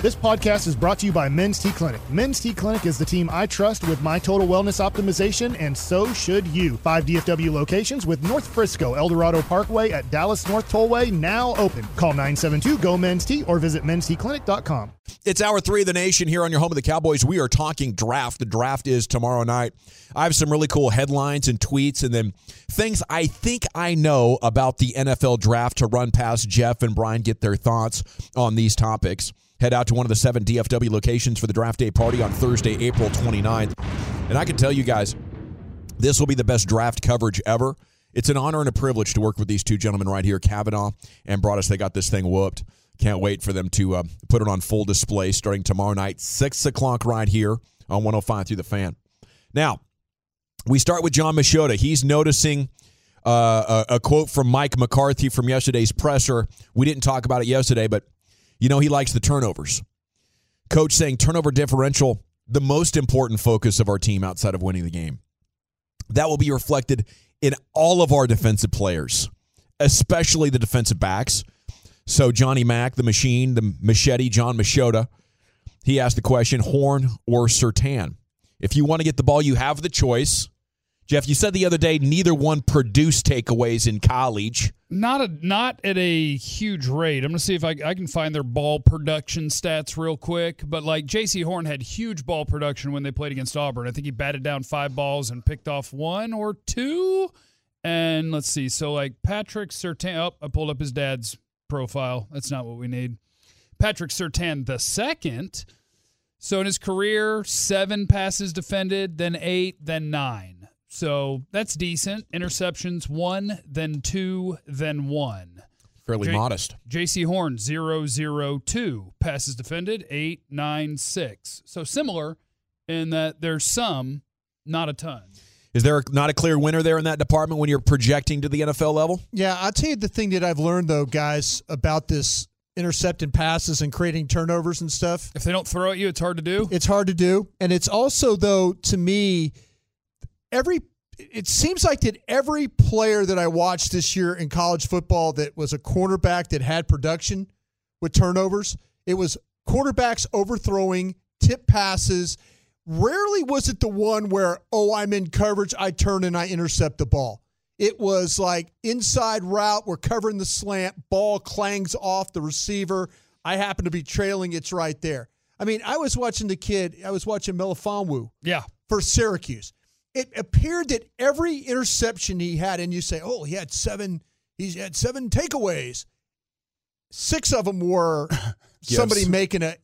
This podcast is brought to you by Men's T Clinic. Men's T Clinic is the team I trust with my total wellness optimization, and so should you. 5 DFW locations with North Frisco, Eldorado Parkway at Dallas North Tollway now open. Call 972-GO-MEN'S-T or visit mensteclinic.com. It's Hour 3 of the Nation here on your home of the Cowboys. We are talking draft. The draft is tomorrow night. I have some really cool headlines and tweets and then things I think I know about the NFL draft to run past Jeff and Brian, get their thoughts on these topics. Head out to one of the 7 DFW locations for the draft day party on Thursday, April 29th. And I can tell you guys, this will be the best draft coverage ever. It's an honor and a privilege to work with these two gentlemen right here, Kavanaugh and Broaddus. They got this thing whooped. Can't wait for them to put it on full display starting tomorrow night, 6 o'clock right here on 105 through the Fan. Now, we start with Jon Machota. He's noticing a quote from Mike McCarthy from yesterday's presser. We didn't talk about it yesterday, but you know he likes the turnovers. Coach saying turnover differential, the most important focus of our team outside of winning the game. That will be reflected in all of our defensive players, especially the defensive backs. So Johnny Mack, the machine, the machete, Jon Machota, he asked the question, Horn or Surtain? If you want to get the ball, you have the choice. Jeff, you said the other day neither one produced takeaways in college. Not at a huge rate. I'm going to see if I can find their ball production stats real quick. But like J.C. Horn had huge ball production when they played against Auburn. I think he batted down 5 balls and picked off 1 or 2. And let's see. So like Patrick Surtain. Oh, I pulled up his dad's profile. That's not what we need. Patrick Surtain II. So in his career, 7 passes defended, then 8, then 9. So that's decent. Interceptions, 1, then 2, then 1. Fairly modest. J.C. Horn, 0-0-2. Passes defended, 8, 9, 6. So similar in that there's some, not a ton. Is there not a clear winner there in that department when you're projecting to the NFL level? Yeah, I'll tell you the thing that I've learned, though, guys, about this intercepting passes and creating turnovers and stuff. If they don't throw at you, it's hard to do? It's hard to do. And it's also, though, to me, it seems like that every player that I watched this year in college football that was a cornerback that had production with turnovers, it was quarterbacks overthrowing, tip passes. Rarely was it the one where, I'm in coverage, I turn and I intercept the ball. It was like inside route, we're covering the slant, ball clangs off the receiver. I happen to be trailing, it's right there. I mean, I was watching Melifonwu for Syracuse. It appeared that every interception he had, and you say, he had 7 takeaways. 6 of them were somebody making And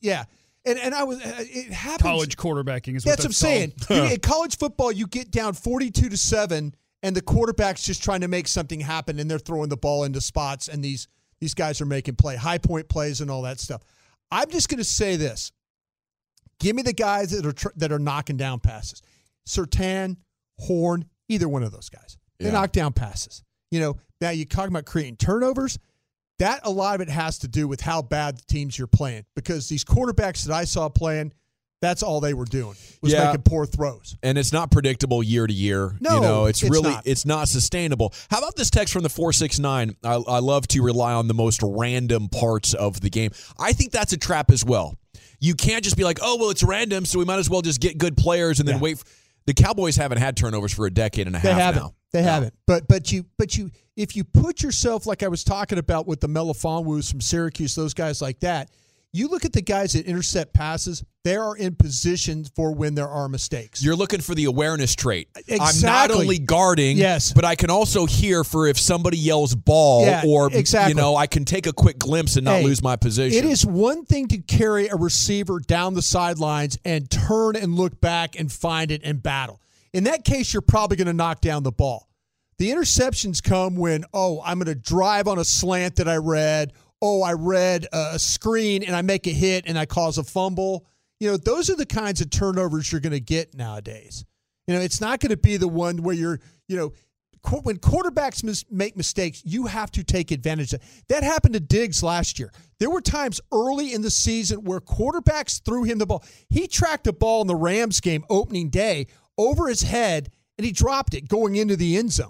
it happens. College quarterbacking is what that's what I'm saying. In college football, you get down 42-7, and the quarterback's just trying to make something happen, and they're throwing the ball into spots, and these guys are making high point plays and all that stuff. I'm just going to say this. Give me the guys that are knocking down passes. Surtain, Horn, either one of those guys. They knock down passes. Now you're talking about creating turnovers. That a lot of it has to do with how bad the teams you're playing, because these quarterbacks that I saw playing, that's all they were doing was making poor throws. And it's not predictable year to year. No, it's not sustainable. How about this text from the 469? I love to rely on the most random parts of the game. I think that's a trap as well. You can't just be like, it's random, so we might as well just get good players and then wait. The Cowboys haven't had turnovers for a decade and a half now. They haven't. But you if you put yourself, like I was talking about with the Melifonwus from Syracuse, those guys like that, you look at the guys that intercept passes, they are in position for when there are mistakes. You're looking for the awareness trait. Exactly. I'm not only guarding, but I can also hear for if somebody yells ball I can take a quick glimpse and not lose my position. It is one thing to carry a receiver down the sidelines and turn and look back and find it and battle. In that case, you're probably going to knock down the ball. The interceptions come when, I'm going to drive on a slant that I read. I read a screen and I make a hit and I cause a fumble. Those are the kinds of turnovers you're going to get nowadays. It's not going to be the one where you're, when quarterbacks make mistakes, you have to take advantage of that. That happened to Diggs last year. There were times early in the season where quarterbacks threw him the ball. He tracked a ball in the Rams game opening day over his head and he dropped it going into the end zone.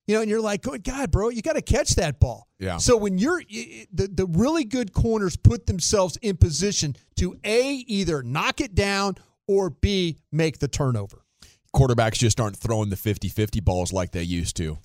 and you're like, good God, bro, you got to catch that ball. Yeah. So when the really good corners put themselves in position to A, either knock it down or B, make the turnover. Quarterbacks just aren't throwing the 50-50 balls like they used to.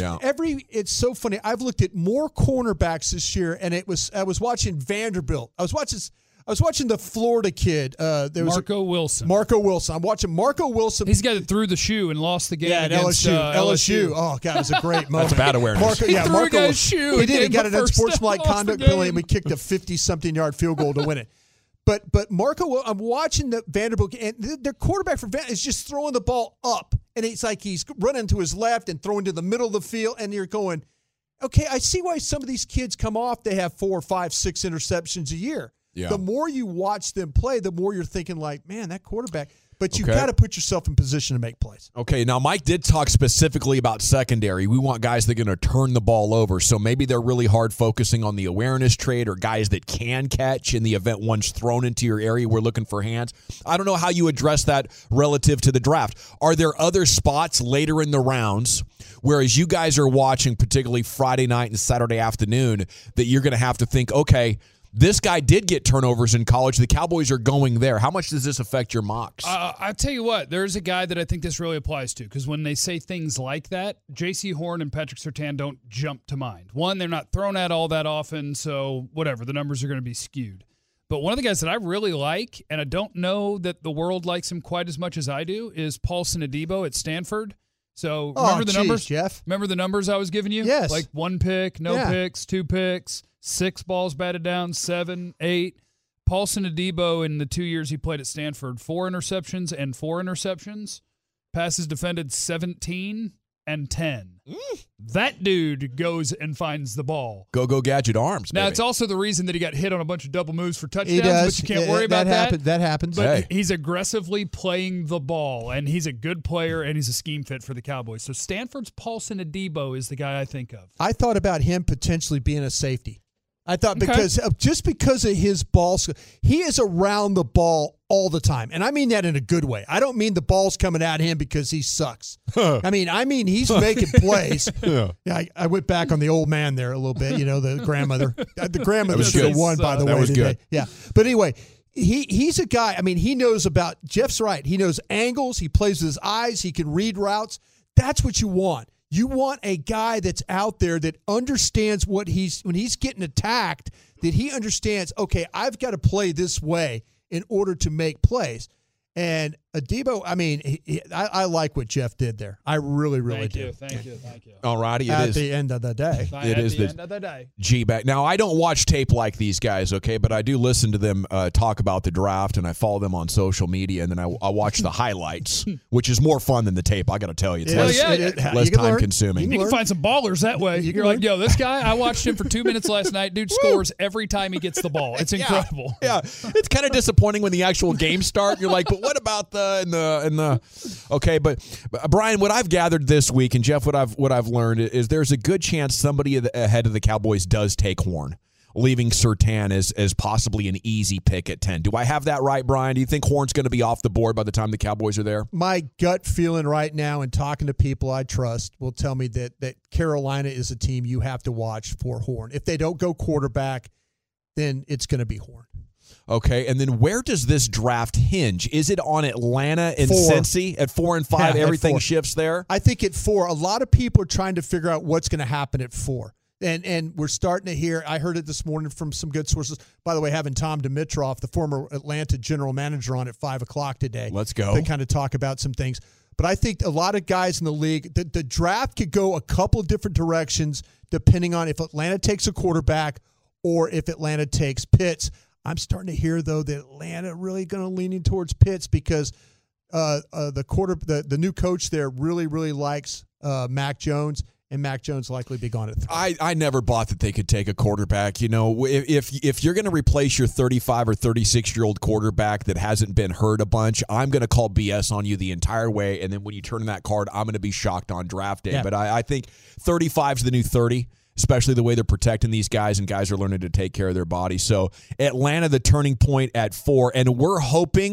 It's so funny. I've looked at more cornerbacks this year, and I was watching Vanderbilt. I was watching the Florida kid. Marco Wilson. Marco Wilson. I'm watching Marco Wilson. He's the guy that threw the shoe and lost the game against LSU. Oh, God, it was a great moment. That's bad awareness. He threw a guy's shoe. He did. He got an unsportsmanlike conduct penalty, and we kicked a 50-something-yard field goal to win it. But Marco, I'm watching the Vanderbilt, and their quarterback for Vanderbilt is just throwing the ball up. And it's like he's running to his left and throwing to the middle of the field, and you're going, okay, I see why some of these kids come off. They have 4, 5, 6 interceptions a year. Yeah. The more you watch them play, the more you're thinking like, man, that quarterback. But you got to put yourself in position to make plays. Okay, now Mike did talk specifically about secondary. We want guys that are going to turn the ball over. So maybe they're really hard focusing on the awareness trade or guys that can catch in the event one's thrown into your area. We're looking for hands. I don't know how you address that relative to the draft. Are there other spots later in the rounds, whereas you guys are watching, particularly Friday night and Saturday afternoon, that you're going to have to think, okay, this guy did get turnovers in college. The Cowboys are going there. How much does this affect your mocks? I'll tell you what. There's a guy that I think this really applies to, because when they say things like that, J.C. Horn and Patrick Surtain don't jump to mind. One, they're not thrown at all that often, so whatever. The numbers are going to be skewed. But one of the guys that I really like, and I don't know that the world likes him quite as much as I do, is Paulson Adebo at Stanford. So remember the numbers, Jeff? Remember the numbers I was giving you? Yes. Like 1 pick, no picks, 2 picks. 6 balls batted down, 7, 8. Paulson Adebo, in the 2 years he played at Stanford, 4 interceptions and 4 interceptions. Passes defended 17 and 10. That dude goes and finds the ball. Go gadget arms. Now, baby. it's also the reason that he got hit on a bunch of double moves for touchdowns, He does. but you can't worry about that. That happens. But he's aggressively playing the ball, and he's a good player, and he's a scheme fit for the Cowboys. So Stanford's Paulson Adebo is the guy I think of. I thought about him potentially being a safety. I thought because of his ball skill, he is around the ball all the time. And I mean that in a good way. I don't mean the ball's coming at him because he sucks. I mean he's making plays. Yeah, I went back on the old man there a little bit, the grandmother. The grandmother should have won, by the way. That was good. Yeah. But anyway, he's a guy, he knows about, Jeff's right. He knows angles. He plays with his eyes. He can read routes. That's what you want. You want a guy that's out there that understands when he's getting attacked, that he understands, okay, I've got to play this way in order to make plays. And Adebo, I like what Jeff did there. I really, really do. Thank you. All righty. At the end of the day. It is the end of the day. G-back. Now, I don't watch tape like these guys, okay, but I do listen to them talk about the draft, and I follow them on social media, and then I watch the highlights, which is more fun than the tape, I got to tell you. It's less time-consuming. You can find some ballers that way. You're like, yo, this guy, I watched him for 2 minutes last night. Dude scores every time he gets the ball. It's incredible. Yeah. It's kind of disappointing when the actual games start. You're like, but what about okay, but Brian, what I've gathered this week, and Jeff, what I've learned is there's a good chance somebody ahead of the Cowboys does take Horn, leaving Surtain as possibly an easy pick at 10. Do I have that right, Brian? Do you think Horn's going to be off the board by the time the Cowboys are there? My gut feeling right now, and talking to people I trust, will tell me that Carolina is a team you have to watch for Horn. If they don't go quarterback, then it's going to be Horn. Okay, and then where does this draft hinge? Is it on Atlanta and 4. Cincy at 4 and 5? Yeah, everything shifts there? I think at 4, a lot of people are trying to figure out what's going to happen at 4. And we're starting to hear, I heard it this morning from some good sources. By the way, having Tom Dimitroff, the former Atlanta general manager, on at 5 o'clock today. Let's go. To kind of talk about some things. But I think a lot of guys in the league, the draft could go a couple different directions depending on if Atlanta takes a quarterback or if Atlanta takes Pitts. I'm starting to hear, though, that Atlanta really going to lean in towards Pitts because the new coach there really, really likes Mac Jones, and Mac Jones likely be gone at 3. I never bought that they could take a quarterback. If you're going to replace your 35 or 36-year-old quarterback that hasn't been hurt a bunch, I'm going to call BS on you the entire way, and then when you turn in that card, I'm going to be shocked on draft day. Yeah. But I think 35 is the new 30. Especially the way they're protecting these guys, and guys are learning to take care of their bodies. So Atlanta, the turning point at 4, and we're hoping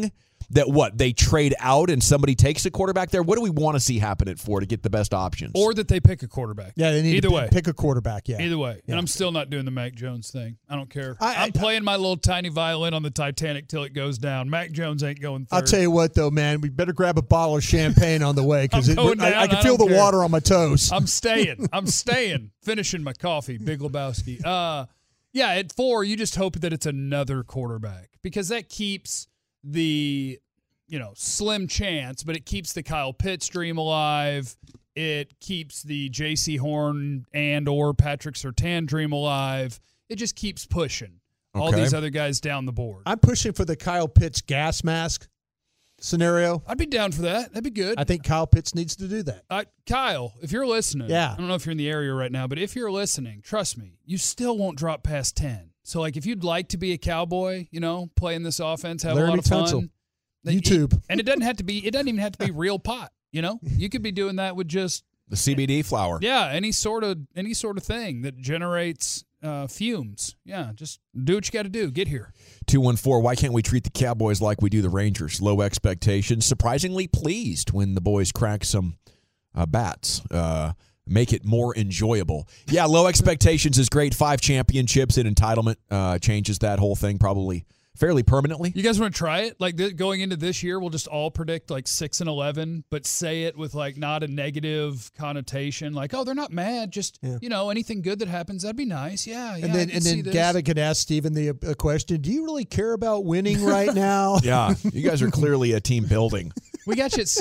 that they trade out and somebody takes a quarterback there? What do we want to see happen at 4 to get the best options? Or that they pick a quarterback. Yeah, they need Either to way. pick a quarterback. Yeah, Either way. Yeah. And I'm still not doing the Mac Jones thing. I don't care. I'm playing my little tiny violin on the Titanic till it goes down. Mac Jones ain't going third. I'll tell you what, though, man, we better grab a bottle of champagne on the way because I can feel the care. water on my toes. I'm staying. Finishing my coffee, Big Lebowski. Yeah, at 4, you just hope that it's another quarterback because that keeps the, slim chance, but it keeps the Kyle Pitts dream alive. It keeps the J.C. Horn and or Patrick Surtain dream alive. It just keeps pushing all these other guys down the board. I'm pushing for the Kyle Pitts gas mask scenario. I'd be down for that. That'd be good. I think Kyle Pitts needs to do that. Kyle, if you're listening, yeah. I don't know if you're in the area right now, but if you're listening, trust me, you still won't drop past 10. So, if you'd like to be a Cowboy, play in this offense, have Laramie a lot of fun. Tunsil. YouTube. And it doesn't even have to be real pot, You could be doing that with just the CBD flower. Yeah, any sort of thing that generates fumes. Yeah, just do what you got to do. Get here. 214, why can't we treat the Cowboys like we do the Rangers? Low expectations. Surprisingly pleased when the boys crack some bats. Make it more enjoyable. Yeah, low expectations is great. 5 championships and entitlement changes that whole thing probably fairly permanently. You guys want to try it? Going into this year, we'll just all predict 6-11, but say it with not a negative connotation. They're not mad. Just anything good that happens, that'd be nice. Yeah. And then Gavin could ask Steven the question: do you really care about winning right now? Yeah, you guys are clearly a team building. We got you at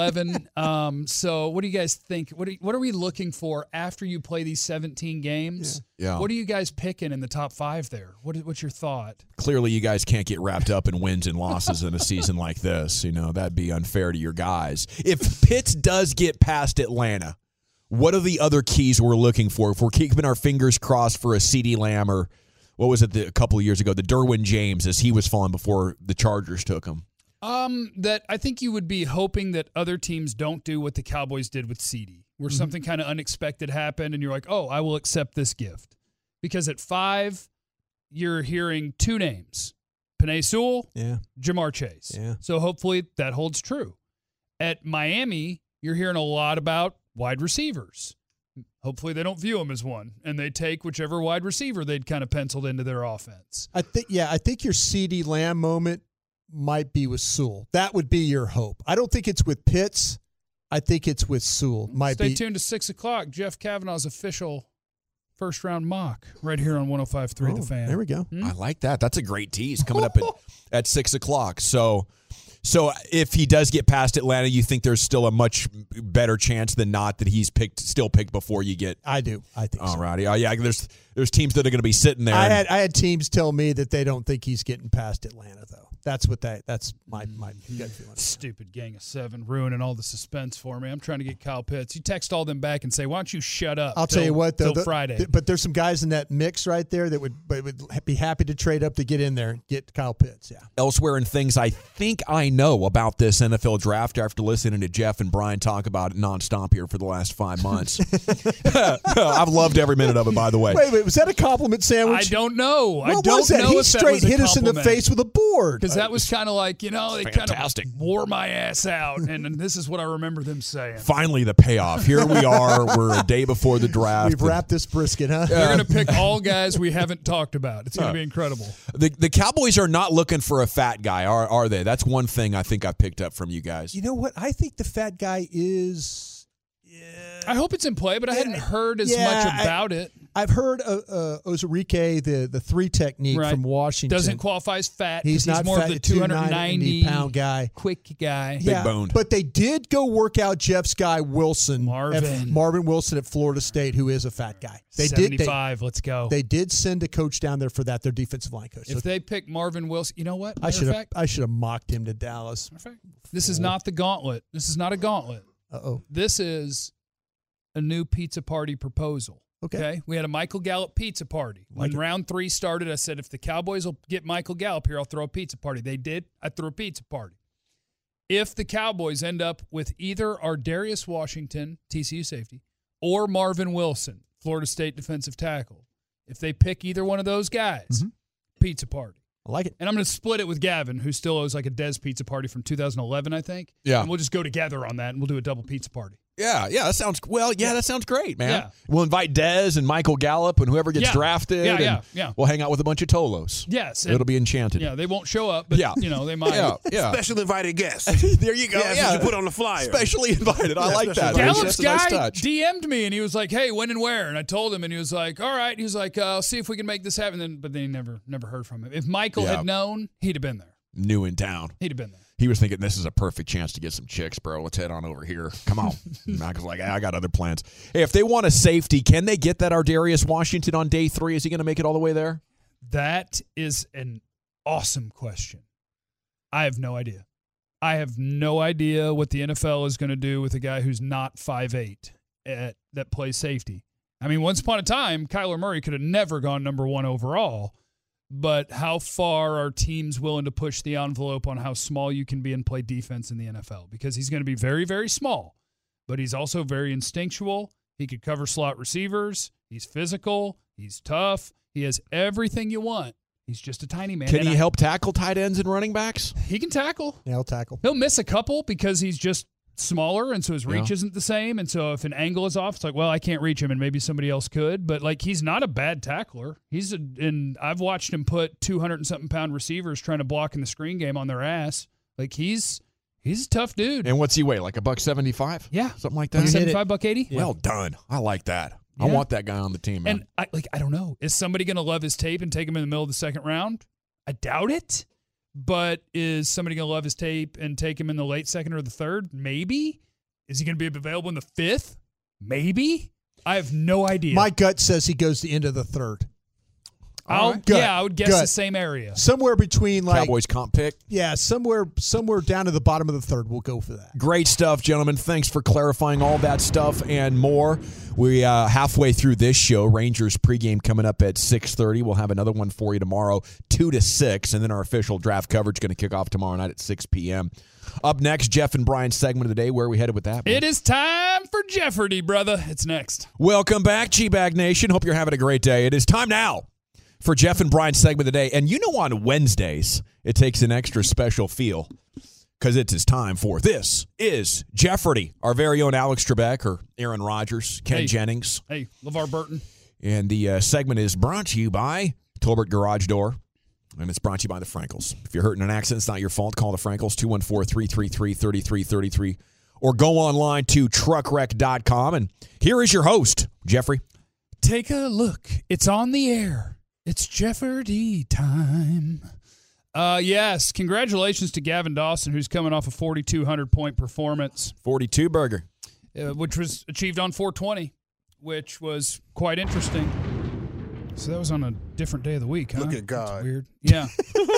6-11. So what do you guys think? What are we looking for after you play these 17 games? Yeah. What are you guys picking in the top 5 there? What's your thought? Clearly, you guys can't get wrapped up in wins and losses in a season like this. That'd be unfair to your guys. If Pitts does get past Atlanta, what are the other keys we're looking for? If we're keeping our fingers crossed for a CeeDee Lamb or what was it a couple of years ago, the Derwin James as he was falling before the Chargers took him. That I think you would be hoping that other teams don't do what the Cowboys did with CeeDee, where something kind of unexpected happened and you're like, oh, I will accept this gift. Because at 5, you're hearing 2 names, Penei Sewell, Jamar Chase. Yeah. So hopefully that holds true. At Miami, you're hearing a lot about wide receivers. Hopefully they don't view him as one, and they take whichever wide receiver they'd kind of penciled into their offense. I think your CeeDee Lamb moment might be with Sewell. That would be your hope. I don't think it's with Pitts. I think it's with Sewell. Stay tuned to 6 o'clock. Jeff Kavanaugh's official first-round mock right here on 105.3 The Fan. There we go. I like that. That's a great tease coming up at 6 o'clock. So if he does get past Atlanta, you think there's still a much better chance than not that he's still picked before you get. I do. I think. All righty. Yeah. There's teams that are going to be sitting there. I had teams tell me that they don't think he's getting past Atlanta though. That's my gut feeling. Stupid gang of 7 ruining all the suspense for me. I'm trying to get Kyle Pitts. You text all them back and say, why don't you shut up? I'll tell you what, though. Friday. But there's some guys in that mix right there that would be happy to trade up to get in there and get Kyle Pitts. Yeah. Elsewhere in things I think I know about this NFL draft after listening to Jeff and Brian talk about it nonstop here for the last 5 months. I've loved every minute of it, by the way. Wait, was that a compliment sandwich? I don't know. What was that? He straight hit us in the face with a board. Because that was kind of like, they kind of wore my ass out, and this is what I remember them saying. Finally, the payoff. Here we are. We're a day before the draft. We've wrapped this brisket, huh? They're going to pick all guys we haven't talked about. It's going to be incredible. The Cowboys are not looking for a fat guy, are they? That's one thing I think I picked up from you guys. You know what? I think the fat guy is... I hope it's in play, but I hadn't heard as much about it. I've heard Ozarike, the 3 technique from Washington. Doesn't qualify as fat. He's not more fat, of the 290-pound guy. Quick guy. Big boned. But they did go work out Jeff's guy, Wilson. Marvin Wilson at Florida State, who is a fat guy. 75, let's go. They did send a coach down there for that, their defensive line coach. If they pick Marvin Wilson, you know what? I should have mocked him to Dallas. This is not the gauntlet. This is not a gauntlet. Uh-oh. This is a new pizza party proposal. Okay. We had a Michael Gallup pizza party. When round 3 started, I said, if the Cowboys will get Michael Gallup here, I'll throw a pizza party. They did. I threw a pizza party. If the Cowboys end up with either Ardarius Washington, TCU safety, or Marvin Wilson, Florida State defensive tackle, if they pick either one of those guys, pizza party. I like it. And I'm going to split it with Gavin, who still owes like a Des Pizza Party from 2011, I think. Yeah. And we'll just go together on that, and we'll do a double pizza party. Yeah, that sounds that sounds great, man. Yeah. We'll invite Dez and Michael Gallup and whoever gets drafted. Yeah. We'll hang out with a bunch of Tolos. Yes. It'll be enchanted. Yeah, they won't show up, but they might. Yeah. Special invited guests. There you go. That's what you put on the flyer. Specially invited. I like that. Gallup's That's a nice guy touch. DM'd me, and he was like, "Hey, when and where?" And I told him, and he was like, "All right." He was like, "I'll see if we can make this happen." But then he never heard from him. If Michael had known, he'd have been there. New in town. He'd have been there. He was thinking, this is a perfect chance to get some chicks, bro. Let's head on over here. Come on. Michael's like, I got other plans. Hey, if they want a safety, can they get that Ardarius Washington on day 3? Is he going to make it all the way there? That is an awesome question. I have no idea. I have no idea what the NFL is going to do with a guy who's not 5'8" that plays safety. I mean, once upon a time, Kyler Murray could have never gone number 1 overall. But how far are teams willing to push the envelope on how small you can be and play defense in the NFL? Because he's going to be very, very small, but he's also very instinctual. He could cover slot receivers. He's physical. He's tough. He has everything you want. He's just a tiny man. Can he help tackle tight ends and running backs? He can tackle. Yeah, he'll tackle. He'll miss a couple because he's just smaller, and so his reach isn't the same. And so if an angle is off, it's like, well, I can't reach him, and maybe somebody else could. But like, he's not a bad tackler. And I've watched him put 200-something pound receivers trying to block in the screen game on their ass. Like, he's a tough dude. And what's he weigh? Like $175? Yeah, something like that. $175, $180. Well done. I like that. I want that guy on the team, man. And I don't know. Is somebody going to love his tape and take him in the middle of the second round? I doubt it. But is somebody going to love his tape and take him in the late second or the third? Maybe. Is he going to be available in the 5th? Maybe. I have no idea. My gut says he goes the end of the 3rd. I would guess the same area. Somewhere between like Cowboys comp pick. Yeah, somewhere down to the bottom of the 3rd. We'll go for that. Great stuff, gentlemen. Thanks for clarifying all that stuff and more. We halfway through this show. Rangers pregame coming up at 6:30. We'll have another one for you tomorrow, 2 to 6, and then our official draft coverage going to kick off tomorrow night at 6 p.m. Up next, Jeff and Brian's segment of the day. Where are we headed with that? It is time for Jeopardy, brother. It's next. Welcome back, G-Bag Nation. Hope you're having a great day. It is time now for Jeff and Brian's segment of the day. And you know, on Wednesdays, it takes an extra special feel because it's time for This is Jeopardy! Our very own Alex Trebek or Aaron Rodgers, Ken Jennings. Hey, LeVar Burton. And the segment is brought to you by Tolbert Garage Door. And it's brought to you by the Frankels. If you're hurt in an accident, it's not your fault. Call the Frankels, 214-333-3333. Or go online to truckwreck.com. And here is your host, Jeffrey. Take a look. It's on the air. It's Jeopardy time. Yes, congratulations to Gavin Dawson, who's coming off a 4,200-point performance. 42 burger. Which was achieved on 420, which was quite interesting. So that was on a different day of the week, huh? Look at God. That's weird. Yeah.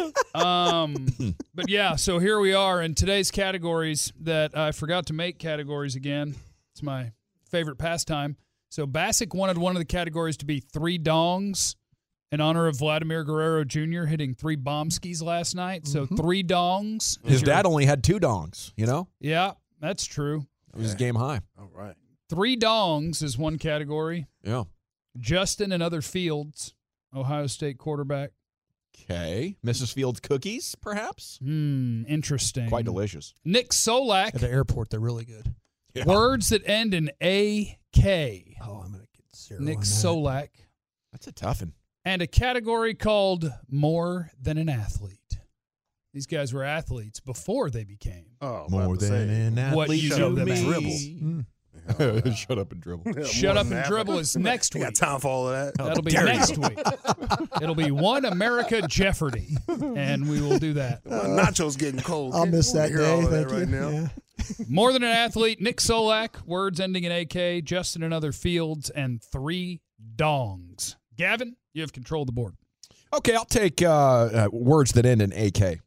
But yeah, so here we are in today's categories that I forgot to make categories again. It's my favorite pastime. So Bassick wanted one of the categories to be 3 dongs in honor of Vladimir Guerrero Jr. hitting 3 bomb skis last night. So 3 dongs. His dad only had 2 dongs, you know? Yeah, that's true. It was game high. All right. 3 dongs is one category. Yeah. Justin and other Fields, Ohio State quarterback. Okay. Mrs. Fields cookies, perhaps? Interesting. Quite delicious. Nick Solak. At the airport, they're really good. Yeah. Words that end in A-K. Oh, I'm going to get 0 Nick on that. Solak. That's a tough one. And a category called More Than an Athlete. These guys were athletes before they became. Oh, More than an athlete. What you know them as. dribble. Shut up and dribble. Shut up and dribble is next We week. got time for all of that. That'll be next week. It'll be One America Jeopardy, and we will do that. Nacho's getting cold. I'll miss that Hear day. all of Thank that right you. now. Yeah. More Than an Athlete, Nick Solak, words ending in AK, Justin and other Fields, and 3 dongs. Gavin, you have control of the board. Okay, I'll take words that end in AK.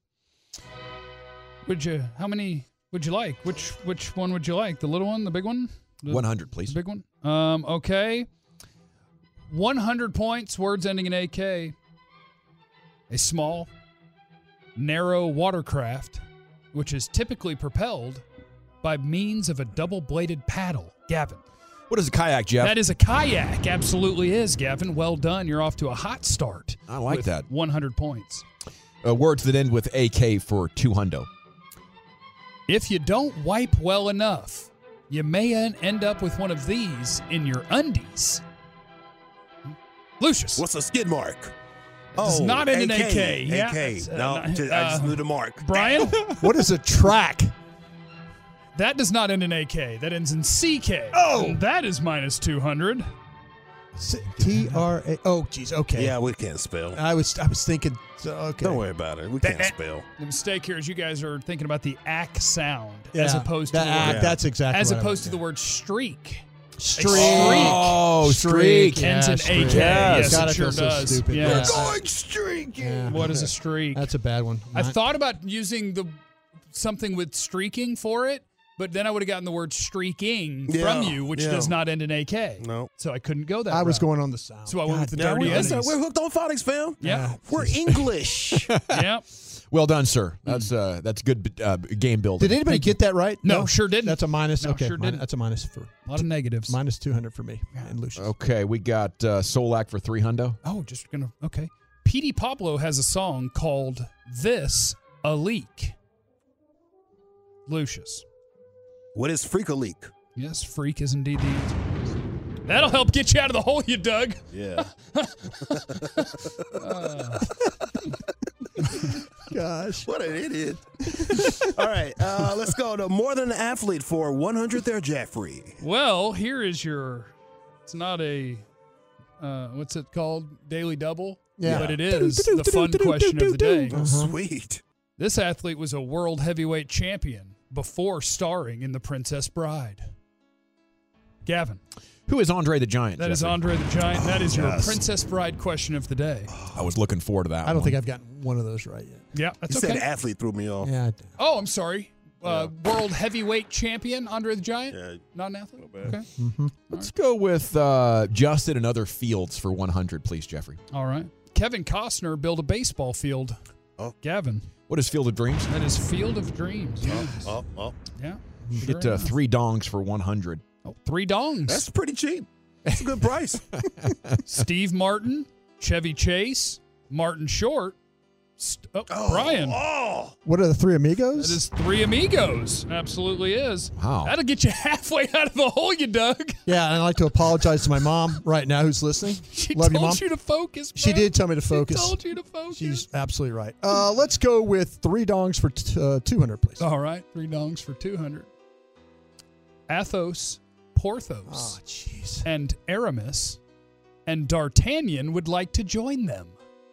How many would you like? Which one would you like? The little one, the big one? 100, please. The big one? Okay. 100 points, words ending in AK. A small, narrow watercraft, which is typically propelled by means of a double-bladed paddle. Gavin. What is a kayak, Jeff? That is a kayak. Absolutely is, Gavin. Well done. You're off to a hot start. I like with that. 100 points. Words that end with AK for 200. If you don't wipe well enough, you may end up with one of these in your undies. Lucius. What's a skid mark? Does not end in AK. AK. Yeah, I just knew the mark. Brian. What is a track? That does not end in AK. That ends in CK. Oh. And that is minus 200. TRA. Oh, geez. Okay. Yeah, we can't spell. I was thinking. Okay. Don't worry about it. We can't spell. The mistake here is you guys are thinking about the ack sound Yeah, as opposed to the ack. Yeah. That's exactly. as right. opposed to the word streak. streak. Oh, streak. Ends in streak. AK. Yes. Yes, God, I it sure feel so does. stupid. Yes. Yeah. Going streaking. Yeah. What is a streak? That's a bad one. I thought about using something with streaking for it, but then I would have gotten the word streaking from you, which does not end in AK. No. So I couldn't go that I was route. going on the sound. So I went with the Yeah, dirty we're Eddies. hooked on phonics, fam. Yeah. We're English. Yeah. Well done, sir. That's good game building. Did anybody get that right? No, sure didn't. That's a minus. No, Okay, sure didn't. that's a minus for A lot of negatives. minus 200 for me and Lucius. Okay, we got Solak for 300. Oh, just gonna okay. Petey Pablo has a song called "This a Leak." Lucius. What is freak a leak? Yes, freak is indeed the answer. That'll help get you out of the hole, you dug. Yeah. Gosh. What an idiot. All right, let's go to more than an athlete for 100 there, Jeffrey. Well, here is your. It's not a. What's it called? Daily double. Yeah. But it is the fun question of the day. Oh, sweet. This athlete was a world heavyweight champion before starring in The Princess Bride. Gavin. Who is Andre the Giant? That is Jeffrey? Andre the Giant. That is your yes. Princess Bride question of the day. I was looking forward to that. I don't think I've gotten one of those right yet. Yeah, that's You okay. said athlete threw me off. Yeah. Oh, I'm sorry. World heavyweight champion, Andre the Giant? Yeah. Not an athlete? Okay. Let's go with Justin and other fields for 100, please, Jeffrey. All right. Kevin Costner built a baseball field. Oh. Gavin. What is Field of Dreams? That is Field of Dreams. Yes. Oh. Yeah. We Sure get enough. 3 dongs for 100. Oh, 3 dongs. That's pretty cheap. That's a good price. Steve Martin, Chevy Chase, Martin Short, Brian. Oh. What are the three amigos? That is 3 amigos. Absolutely is. Wow. That'll get you halfway out of the hole, you dug. Yeah, and I'd like to apologize to my mom right now who's listening. She Love you, told Mom. you to focus. She bro. did tell me to focus. She told you to focus. She's absolutely right. Let's go with 3 dongs for 200, please. All right. 3 dongs for 200. Athos, Porthos, Oh, jeez. and Aramis, and D'Artagnan would like to join them.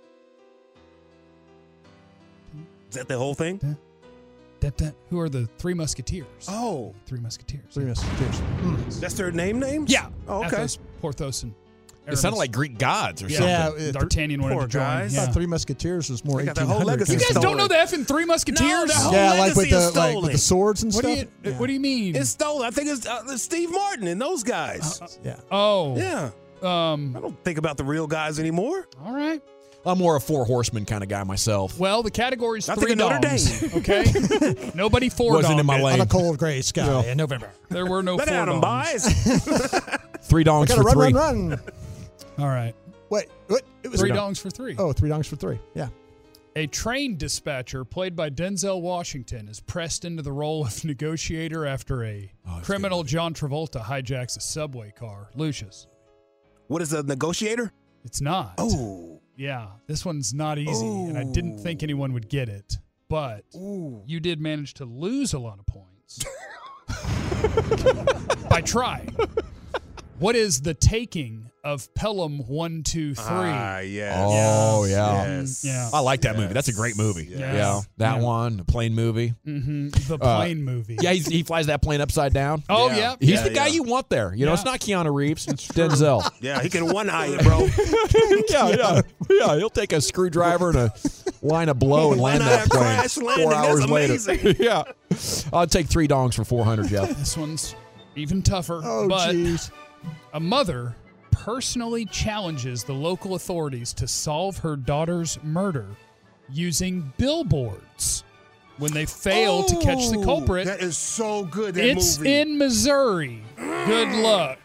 Is that the whole thing? Who are the 3 Musketeers? Oh. 3 Musketeers. 3 Musketeers. That's their names? Yeah. Oh, okay. Athos, Porthos, and It Aramis. sounded like Greek gods or Yeah. something. D'Artagnan wanted Poor to join. guys. I Yeah. thought 3 Musketeers was more They got that 1800. whole legacy You guys stolen. don't know the effing 3 Musketeers? No, that whole Yeah, like with legacy is the stolen. swords and What do stuff. you What do you mean? It's stolen. I think it's Steve Martin and those guys. Yeah. oh. Yeah. I don't think about the real guys anymore. All right. I'm more a 4 horsemen kind of guy myself. Well, the category's I 3 think of Notre dongs. Okay. Nobody 4 Wasn't in my donged it. lane. On a cold gray sky in November. There were no Look 4 at him, dongs. boys. 3 dongs I gotta for 3. run. All right. Wait, what? It was 3 dongs for 3. Oh, 3 dongs for 3. Yeah. A train dispatcher played by Denzel Washington is pressed into the role of negotiator after a criminal John Travolta hijacks a subway car. Lucius. What is a negotiator? It's not. Oh. Yeah, this one's not easy, and I didn't think anyone would get it. But you did manage to lose a lot of points by trying. What is the taking of Pelham 1, 2, 3? Yes. Oh, yeah. Yes. Yeah. I like that movie. That's a great movie. Yes. Yeah. That one, the plane movie. The plane movie. Yeah, he flies that plane upside down. Oh, Yeah. yeah. He's the guy yeah. you want there. You know, Yeah. it's not Keanu Reeves. It's Denzel. Yeah, he can one-eye it, bro. yeah. He'll take a screwdriver and a line of blow and land that plane crash landing. 4 That's hours amazing. later. Yeah. I'll take 3 dongs for 400, Jeff. This one's even tougher. Oh, but jeez. a mother personally challenges the local authorities to solve her daughter's murder using billboards. When they fail to catch the culprit, That is so good, that it's movie. in Missouri. Good luck.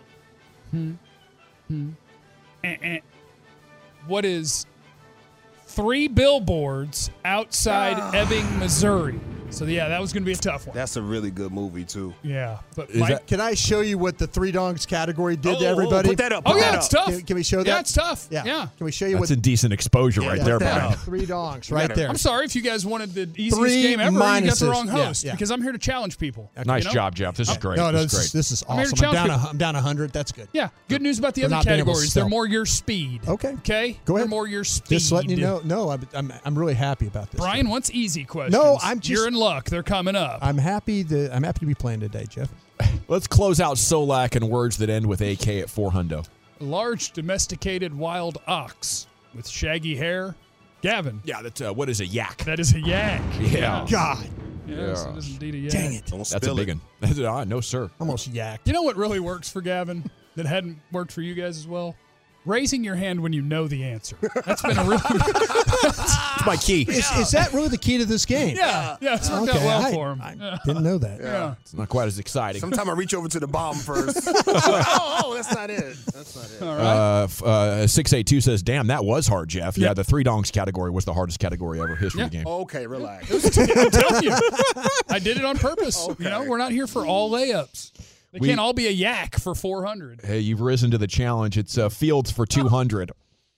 What is 3 billboards outside Ebbing, Missouri. So, yeah, that was going to be a tough one. That's a really good movie, too. Yeah. But Can I show you what the Three Dongs category did to everybody? Put that up. Oh, yeah, it's tough. Can we show that? Yeah, it's tough. Yeah. Yeah. Can we show you That's what indecent exposure right there, put that Brian. up. Three Dongs right there? I'm sorry if you guys wanted the easiest 3 game ever. You got the minuses. wrong Yeah, host yeah. because I'm here to challenge people. Nice You know? job, Jeff. This is great. No, this is great. this is I'm here to awesome. I'm challenge down 100. That's good. Yeah. Good news about the For other not being able to categories. They're spell. more your speed. Okay. Okay? Go ahead. They're more your speed. Just letting you know. No, I'm really happy about this. Brian wants easy questions. No, I'm just- You're in luck. They're coming up. I'm happy to be playing today, Jeff. Let's close out Solak and words that end with AK at 400. Large domesticated wild ox with shaggy hair. Gavin. Yeah, that's what is a yak? That is a yak. Yeah. God, Yes, it is indeed a yak. dang it! Don't That's a spill big it. one. That's no, sir. Almost yacked. You know what really works for Gavin that hadn't worked for you guys as well? Raising your hand when you know the answer. That's been a really That's my key. Is that really the key to this game? yeah. It's worked out well for him. I didn't know that. Yeah. It's not quite as exciting. Sometimes I reach over to the bottom first. oh, that's not it. That's not it. All right. 682 says, damn, that was hard, Jeff. Yeah, Yep. the Three Dongs category was the hardest category ever history of the game. Okay, relax. I'm telling you. I did it on purpose. You know, we're not here for all layups. They can't all be a yak for 400. Hey, you've risen to the challenge. It's Fields for 200.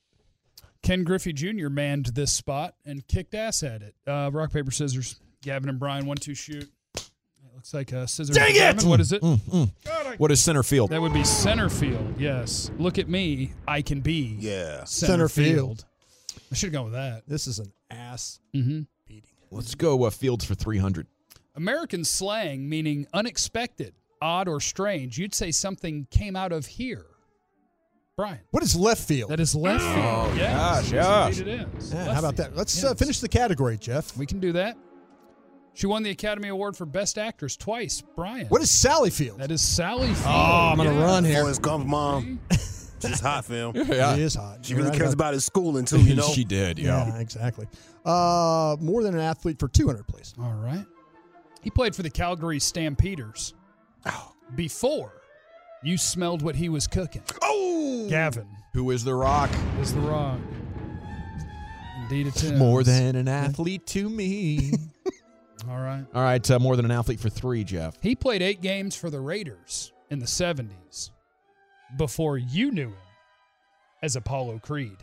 Ken Griffey Jr. manned this spot and kicked ass at it. Rock, paper, scissors. Gavin and Brian, 1-2 shoot. It looks like scissors. Dang for Gavin. it! What is it? What is center field? That would be center field. Yes. Look at me. I can be. Yeah. Center field. field. I should have gone with that. This is an ass Mm-hmm. beating. Let's go Fields for 300. American slang meaning unexpected, odd, or strange. You'd say something came out of here. Brian. What is left field? That is left field. Oh, Yes, gosh, indeed it is. Yeah, Left how about field. that? Let's Yes. finish the category, Jeff. We can do that. She won the Academy Award for Best Actress twice. Brian. What is Sally Field? That is Sally Field. Oh, I'm going to run here. Forrest Gump, mom. She's hot, film. Yeah. It is hot. She You're really right cares about his schooling, too, you know? She did, yeah. Yeah, exactly. More than an athlete for 200, please. All right. He played for the Calgary Stampeders. Before you smelled what he was cooking. Oh! Gavin Who is the Rock? is the Rock. Indeed it is. More than an athlete to me. All right. All right, more than an athlete for 3, Jeff. He played 8 games for the Raiders in the 70s before you knew him as Apollo Creed.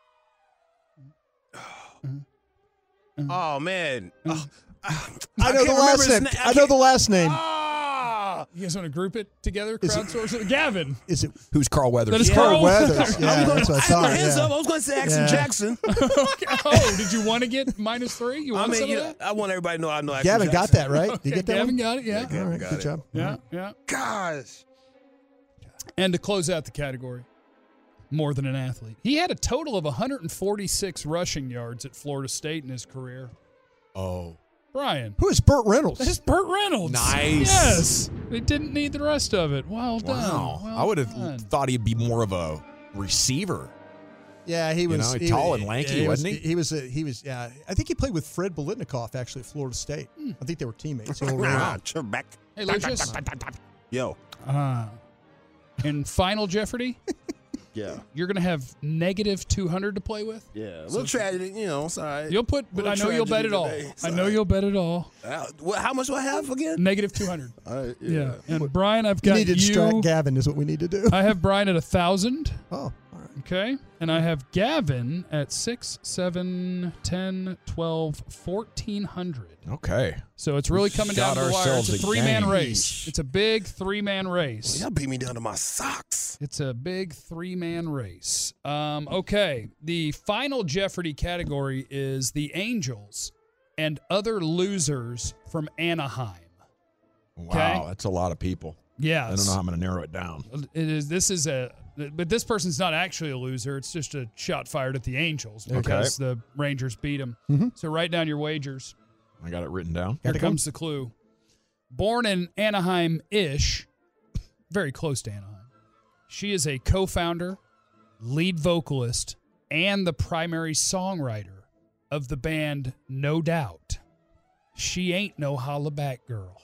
Oh, man. I I know the can't last remember name. his I know the last name. Ah! You guys want to group it together? Is it- Crowdsource it? Gavin. Is it Who's Carl Weathers? That is Carl Carl Weathers? Yeah, I was that's what I gonna, I had my thought. hands Yeah. up. I was going to say Action Yeah. Jackson. Oh, did you want to get -3? You I want mean, some you of know, that? I want everybody to know I know Action Gavin got Jackson. that, right? Did you Okay, get that Gavin one? got it, yeah. All right, got good it. job. Yeah, yeah. Gosh. And to close out the category, more than an athlete. He had a total of 146 rushing yards at Florida State in his career. Oh. Brian. Who is Burt Reynolds? That is Burt Reynolds. Nice. Yes. They didn't need the rest of it. Well done. Wow. Well I would have done. thought he'd be more of a receiver. Yeah, he was know, tall and lanky, wasn't he? He was. Yeah, I think he played with Fred Biletnikoff actually at Florida State. I think they were teammates. He overran. Trebek. Hey, Lucius. Yo. In Final Jeopardy, Yeah. you're going to have -200 to play with. Yeah. A little tragedy, you know, it's all right. You'll put, but I Little know you'll bet it all. tragedy today. It's I all know right. you'll bet it all. How much do I have again? -200. Yeah. And Brian, I've You got need to distract you. Gavin. Is what we need to do. I have Brian at 1,000. Oh, all right. Okay. And I have Gavin at 6, 7, 10, 12, 1,400. Okay. So it's really coming down Got to the wire. ourselves It's a a 3-man game. race. It's a big 3-man race. Y'all beat me down to my socks. It's a big 3-man race. Okay. The final Jeopardy category is the Angels and other losers from Anaheim. Wow, that's a lot of people. Yes. I don't know how I'm going to narrow it down. But this person's not actually a loser. It's just a shot fired at the Angels because the Rangers beat them. So write down your wagers. I got it written down. Here comes the clue. Born in Anaheim-ish, very close to Anaheim. She is a co-founder, lead vocalist, and the primary songwriter of the band No Doubt. She ain't no holla back girl.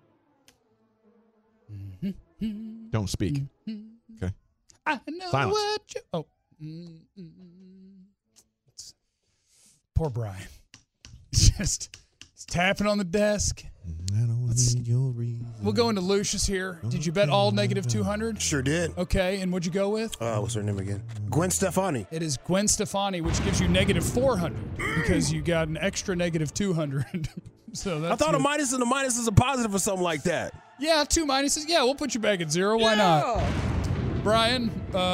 Don't speak. Okay. I know Silence. what you... Oh. Poor Brian. He's tapping on the desk. I don't need your reason. We'll go into Lucius here. Did you bet all negative 200? Sure did. Okay, and what'd you go with? What's her name again? Gwen Stefani. It is Gwen Stefani, which gives you negative 400 because you got an extra negative 200. So that's I thought a minus and a minus is a positive or something like that. Yeah, 2 minuses. Yeah, we'll put you back at 0. Why not? Brian,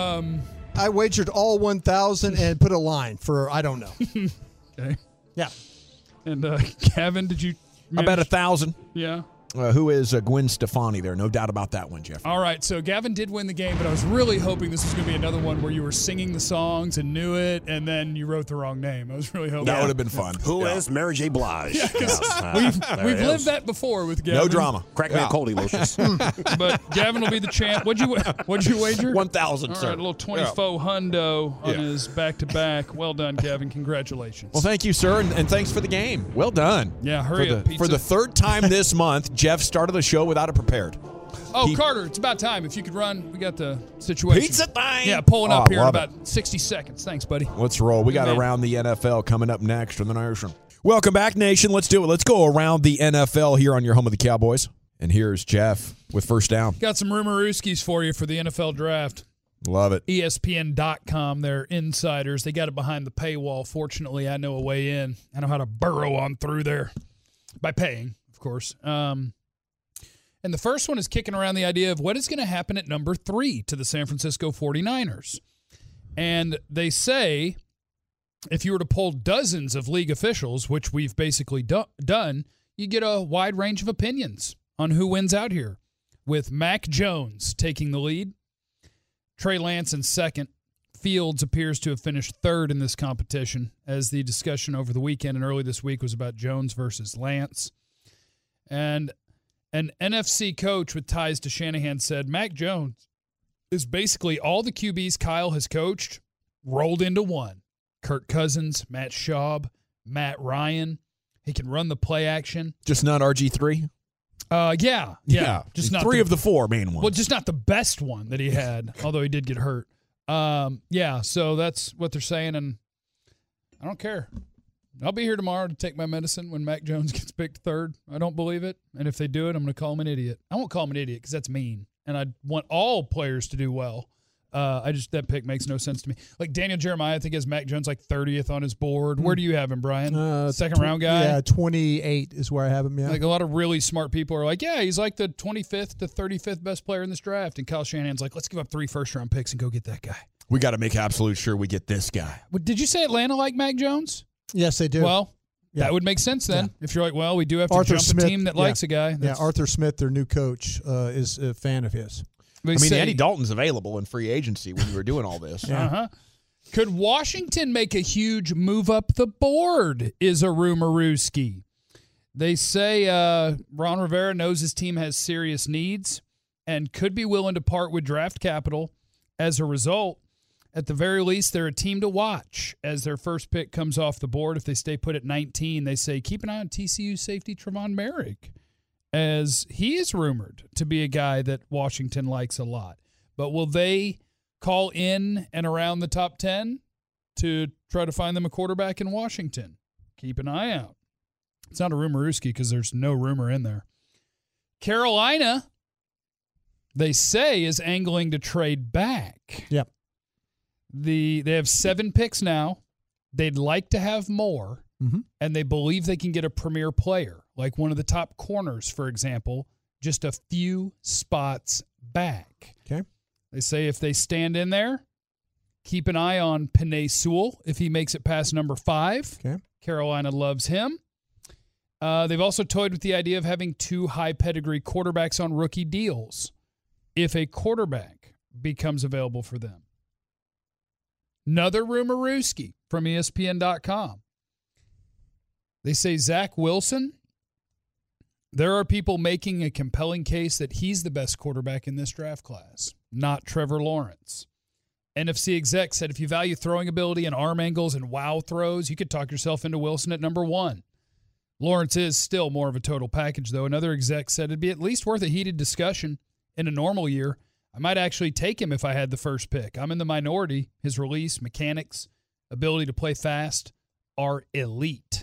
I wagered all 1,000 and put a line for I don't know. okay. Yeah. And Kevin, did you I bet 1,000. Yeah. Who is Gwen Stefani there? No doubt about that one, Jeff. All right, so Gavin did win the game, but I was really hoping this was going to be another one where you were singing the songs and knew it, and then you wrote the wrong name. I was really hoping. That would have been fun. Who is Mary J. Blige? Yeah, we've lived that before with Gavin. No drama. Crack me a coldie, Lucius. But Gavin will be the champ. What'd you wager? 1,000, All sir. right, a little 24 hundo on his back-to-back. Well done, Gavin. Congratulations. Well, thank you, sir, and thanks for the game. Well done. Yeah, hurry up, pizza. For the third time this month, Jeff started the show without it prepared. Oh, Carter, it's about time. If you could run, we got the situation. Pizza time! Yeah, pulling up here in love about 60 seconds. Thanks, buddy. Let's roll. We got Around the NFL coming up next on the Nation. Welcome back, Nation. Let's do it. Let's go around the NFL here on your home of the Cowboys. And here's Jeff with First Down. Got some rumorooskies for you for the NFL draft. Love it. ESPN.com, they're insiders. They got it behind the paywall. Fortunately, I know a way in. I know how to burrow on through there by paying, of course. And the first one is kicking around the idea of what is going to happen at number 3 to the San Francisco 49ers. And they say if you were to poll dozens of league officials, which we've basically done, you get a wide range of opinions on who wins out here, with Mac Jones taking the lead, Trey Lance in second. Fields appears to have finished third in this competition, as the discussion over the weekend and early this week was about Jones versus Lance. And an NFC coach with ties to Shanahan said Mac Jones is basically all the QBs Kyle has coached rolled into one. Kirk Cousins, Matt Schaub, Matt Ryan. He can run the play action. Just not RG3? Yeah. Just not 3 of the 4 main ones. Well, just not the best one that he had, although he did get hurt. So that's what they're saying, and I don't care. I'll be here tomorrow to take my medicine when Mac Jones gets picked third. I don't believe it, and if they do it, I'm going to call him an idiot. I won't call him an idiot because that's mean, and I want all players to do well. That pick makes no sense to me. Like Daniel Jeremiah, I think has Mac Jones like 30th on his board. Where do you have him, Brian? Second round guy? Yeah, 28 is where I have him, yeah. Like a lot of really smart people are like, yeah, he's like the 25th to 35th best player in this draft. And Kyle Shanahan's like, let's give up 3 first-round picks and go get that guy. We got to make absolute sure we get this guy. But did you say Atlanta like Mac Jones? Yes, they do. Well, that would make sense then. Yeah. If you're like, well, we do have to Arthur jump Smith, a team that likes a guy. Yeah, Arthur Smith, their new coach, is a fan of his. Andy Dalton's available in free agency when you were doing all this. Could Washington make a huge move up the board is a rumorooski. They say Ron Rivera knows his team has serious needs and could be willing to part with draft capital. As a result, at the very least, they're a team to watch as their first pick comes off the board. If they stay put at 19, they say keep an eye on TCU safety Trevon Merrick, as he is rumored to be a guy that Washington likes a lot. But will they call in and around the top 10 to try to find them a quarterback in Washington? Keep an eye out. It's not a rumorooski because there's no rumor in there. Carolina, they say, is angling to trade back. Yep. They have 7 picks now. They'd like to have more, and they believe they can get a premier player, like one of the top corners, for example, just a few spots back. Okay. They say if they stand in there, keep an eye on Penei Sewell if he makes it past number 5. Okay. Carolina loves him. They've also toyed with the idea of having 2 high pedigree quarterbacks on rookie deals if a quarterback becomes available for them. Another rumorooski from ESPN.com. They say Zach Wilson, there are people making a compelling case that he's the best quarterback in this draft class, not Trevor Lawrence. NFC exec said if you value throwing ability and arm angles and wow throws, you could talk yourself into Wilson at number 1. Lawrence is still more of a total package, though. Another exec said it'd be at least worth a heated discussion in a normal year. I might actually take him if I had the first pick. I'm in the minority. His release, mechanics, ability to play fast, are elite.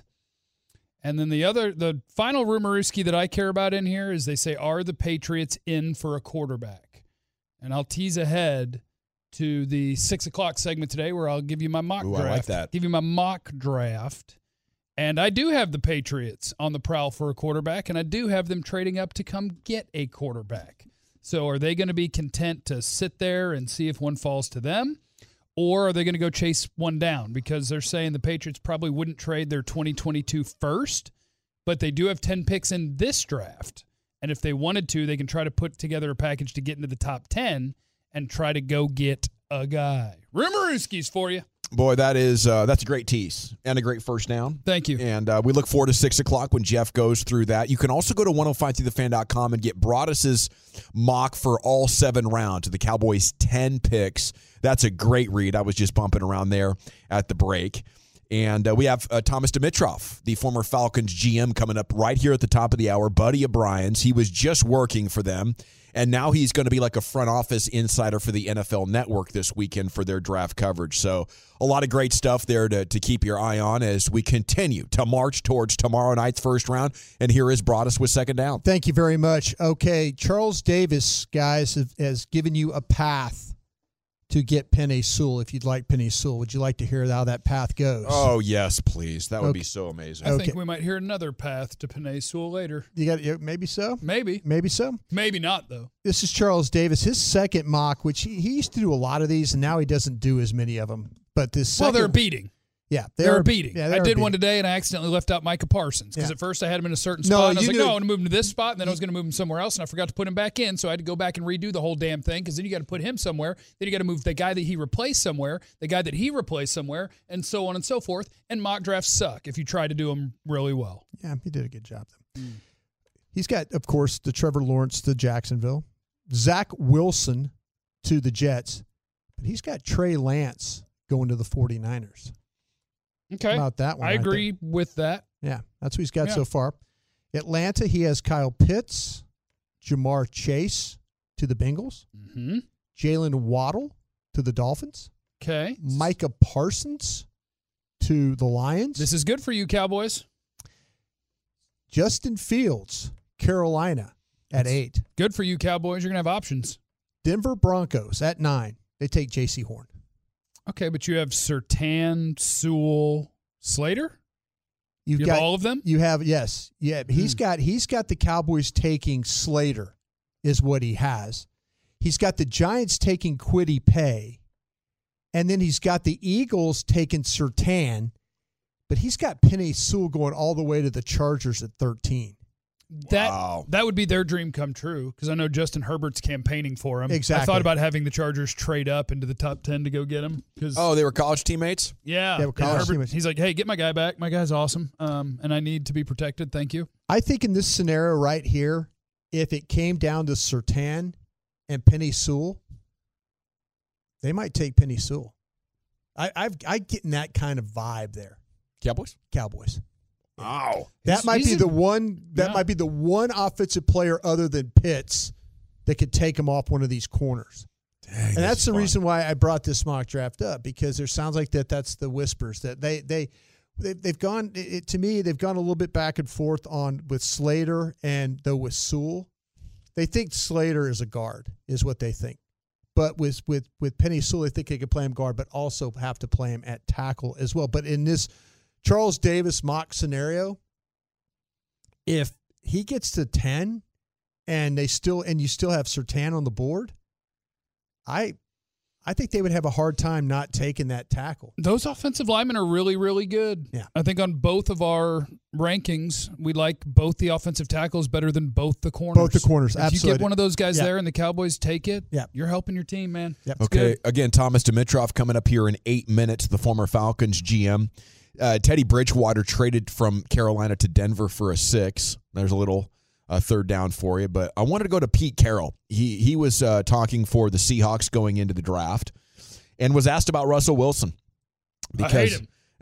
And then the final rumorooski that I care about in here is they say, are the Patriots in for a quarterback? And I'll tease ahead to the 6 o'clock segment today where I'll give you my mock draft. I like that. Give you my mock draft. And I do have the Patriots on the prowl for a quarterback, and I do have them trading up to come get a quarterback. So are they going to be content to sit there and see if one falls to them? Or are they going to go chase one down? Because they're saying the Patriots probably wouldn't trade their 2022 first, but they do have 10 picks in this draft. And if they wanted to, they can try to put together a package to get into the top 10 and try to go get a guy. Rumorooskies for you. Boy, that's a great tease and a great first down. Thank you. And we look forward to 6 o'clock when Jeff goes through that. You can also go to 1053thefan.com and get Broadus's mock for all 7 rounds of the Cowboys' 10 picks. That's a great read. I was just bumping around there at the break. And we have Thomas Dimitroff, the former Falcons GM, coming up right here at the top of the hour, buddy of Brian's. He was just working for them, and now he's going to be like a front office insider for the NFL Network this weekend for their draft coverage. So a lot of great stuff there to keep your eye on as we continue to march towards tomorrow night's first round. And here is Broadus with second down. Thank you very much. Okay, Charles Davis, guys, has given you a path to get Penei Sewell. If you'd like Penei Sewell, would you like to hear how that path goes? Oh, yes, please. That would be so amazing. I think we might hear another path to Penei Sewell later. Maybe so? Maybe. Maybe so? Maybe not, though. This is Charles Davis. His second mock, which he used to do a lot of these, and now he doesn't do as many of them. But this second, they're beating. Yeah, they're beating. Yeah, I did one today, and I accidentally left out Micah Parsons because at first I had him in a certain spot, and I was like, I want to move him to this spot, and then I was going to move him somewhere else, and I forgot to put him back in, so I had to go back and redo the whole damn thing because then you got to put him somewhere, then you got to move the guy that he replaced somewhere, the guy that he replaced somewhere, and so on and so forth, and mock drafts suck if you try to do them really well. Yeah, he did a good job, though. He's got, of course, the Trevor Lawrence to Jacksonville, Zach Wilson to the Jets, but he's got Trey Lance going to the 49ers. Okay. About that one. I agree with that. Yeah, that's what he's got so far. Atlanta, he has Kyle Pitts, Jamar Chase to the Bengals, Jalen Waddle to the Dolphins, okay, Micah Parsons to the Lions. This is good for you, Cowboys. Justin Fields, Carolina at 8. Good for you, Cowboys. You're going to have options. Denver Broncos at 9. They take J.C. Horn. Okay, but you have Surtain, Sewell, Slater? You have all of them? You have, yes. Yeah, he's got the Cowboys taking Slater is what he has. He's got the Giants taking Kwity Paye. And then he's got the Eagles taking Surtain. But he's got Penei Sewell going all the way to the Chargers at 13. That would be their dream come true because I know Justin Herbert's campaigning for him. Exactly. I thought about having the Chargers trade up into the top 10 to go get him. They were college teammates? Yeah. They were college teammates. He's like, hey, get my guy back. My guy's awesome, and I need to be protected. Thank you. I think in this scenario right here, if it came down to Surtain and Penei Sewell, they might take Penei Sewell. I get in that kind of vibe there. Cowboys. Wow. That might be the one offensive player other than Pitts that could take him off one of these corners. Dang, and that's the reason why I brought this mock draft up, because there sounds like that's the whispers that they've gone to me, they've gone a little bit back and forth with Slater and though with Sewell. They think Slater is a guard, is what they think. But with Penei Sewell, they think they could play him guard, but also have to play him at tackle as well. But in this Charles Davis mock scenario, if he gets to 10 and you still have Surtain on the board, I think they would have a hard time not taking that tackle. Those offensive linemen are really, really good. Yeah. I think on both of our rankings, we like both the offensive tackles better than both the corners. Both the corners, absolutely. If you get one of those guys there and the Cowboys take it, you're helping your team, man. Yep. Okay, good. Again, Thomas Dimitroff coming up here in 8 minutes, the former Falcons GM. Teddy Bridgewater traded from Carolina to Denver for a 6. There's a little third down for you. But I wanted to go to Pete Carroll. He was talking for the Seahawks going into the draft and was asked about Russell Wilson. I hate him.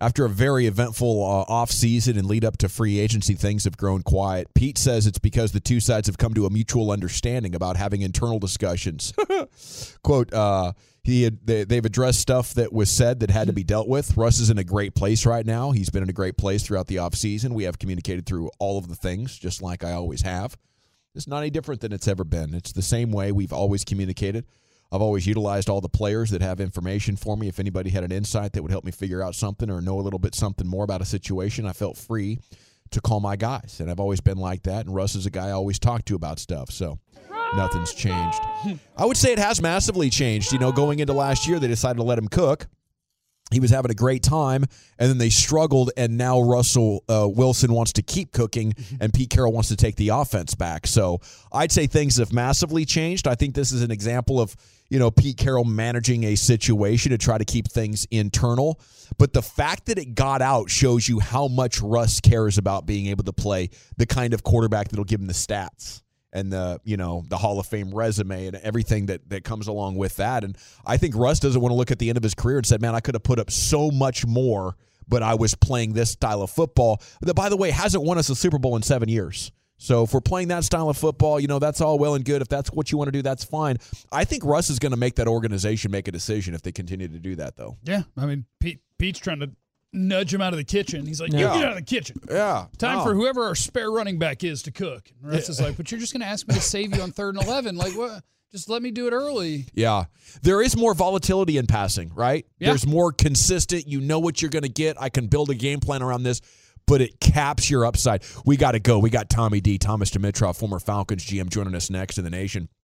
After a very eventful off season and lead up to free agency, things have grown quiet. Pete says it's because the two sides have come to a mutual understanding about having internal discussions. Quote, they've addressed stuff that was said that had to be dealt with. Russ is in a great place right now. He's been in a great place throughout the offseason. We have communicated through all of the things, just like I always have. It's not any different than it's ever been. It's the same way we've always communicated. I've always utilized all the players that have information for me. If anybody had an insight that would help me figure out something or know a little bit something more about a situation, I felt free to call my guys. And I've always been like that. And Russ is a guy I always talk to about stuff. So nothing's changed. I would say it has massively changed. Going into last year, they decided to let him cook. He was having a great time, and then they struggled, and now Russell Wilson wants to keep cooking, and Pete Carroll wants to take the offense back. So I'd say things have massively changed. I think this is an example of, Pete Carroll managing a situation to try to keep things internal. But the fact that it got out shows you how much Russ cares about being able to play the kind of quarterback that'll give him the stats and the Hall of Fame resume and everything that comes along with that. And I think Russ doesn't want to look at the end of his career and say, man, I could have put up so much more, but I was playing this style of football that, by the way, hasn't won us a Super Bowl in 7 years. So if we're playing that style of football, that's all well and good. If that's what you want to do, that's fine. I think Russ is going to make that organization make a decision if they continue to do that, though. Yeah, I mean, Pete's trying to nudge him out of the kitchen. He's like, get out of the kitchen. Yeah. Time for whoever our spare running back is to cook. And Russ is like, but you're just going to ask me to save you on 3rd and 11. Like, what? Just let me do it early. Yeah. There is more volatility in passing, right? Yeah. There's more consistent. You know what you're going to get. I can build a game plan around this, but it caps your upside. We got to go. We got Tommy D, Thomas Dimitrov, former Falcons GM, joining us next in the Nation.